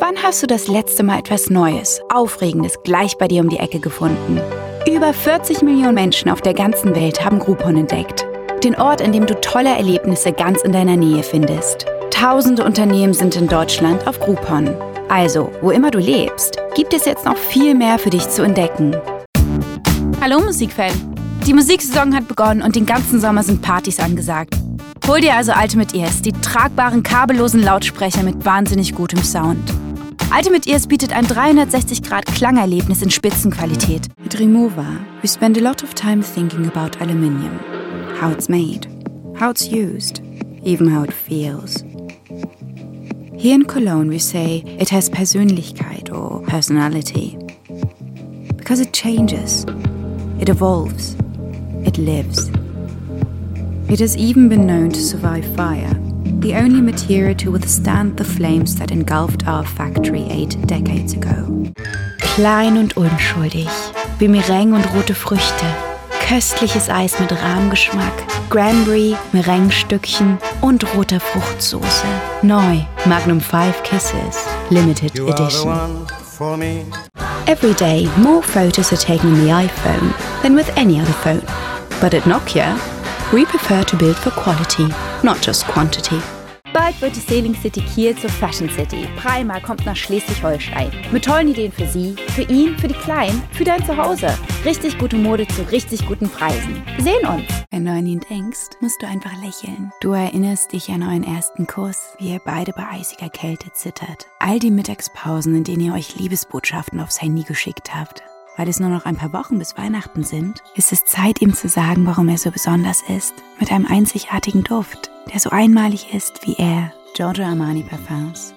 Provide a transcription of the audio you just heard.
Wann hast du das letzte Mal etwas Neues, Aufregendes gleich bei dir um die Ecke gefunden? Über 40 Millionen Menschen auf der ganzen Welt haben Groupon entdeckt. Den Ort, in dem du tolle Erlebnisse ganz in deiner Nähe findest. Tausende Unternehmen sind in Deutschland auf Groupon. Also, wo immer du lebst, gibt es jetzt noch viel mehr für dich zu entdecken. Hallo Musikfan! Die Musiksaison hat begonnen und den ganzen Sommer sind Partys angesagt. Hol dir also Ultimate Ears, die tragbaren, kabellosen Lautsprecher mit wahnsinnig gutem Sound. Ultimate Ears bietet ein 360-Grad-Klangerlebnis in Spitzenqualität. Mit Rimowa, we spend a lot of time thinking about aluminium. How it's made, how it's used, even how it feels. Here in Cologne we say it has Persönlichkeit or personality. Because it changes, it evolves, it lives. It has even been known to survive fire, the only material to withstand the flames that engulfed our factory 8 decades ago. Klein und unschuldig, wie Meringue und rote Früchte, köstliches Eis mit Rahmgeschmack, Cranberry, Merengue-Stückchen und roter Fruchtsoße. Neu, Magnum 5 Kisses, Limited Edition. Every day, more photos are taken on the iPhone than with any other phone. But at Nokia, we prefer to build for quality, not just quantity. Bald wird die Sailing City Kiel zur Fashion City. Primark kommt nach Schleswig-Holstein. Mit tollen Ideen für Sie, für ihn, für die Kleinen, für dein Zuhause. Richtig gute Mode zu richtig guten Preisen. Wir sehen uns! Wenn du an ihn denkst, musst du einfach lächeln. Du erinnerst dich an euren ersten Kuss, wie ihr beide bei eisiger Kälte zittert. All die Mittagspausen, in denen ihr euch Liebesbotschaften aufs Handy geschickt habt. Weil es nur noch ein paar Wochen bis Weihnachten sind, ist es Zeit, ihm zu sagen, warum er so besonders ist. Mit einem einzigartigen Duft, der so einmalig ist wie er. Giorgio Armani Parfums.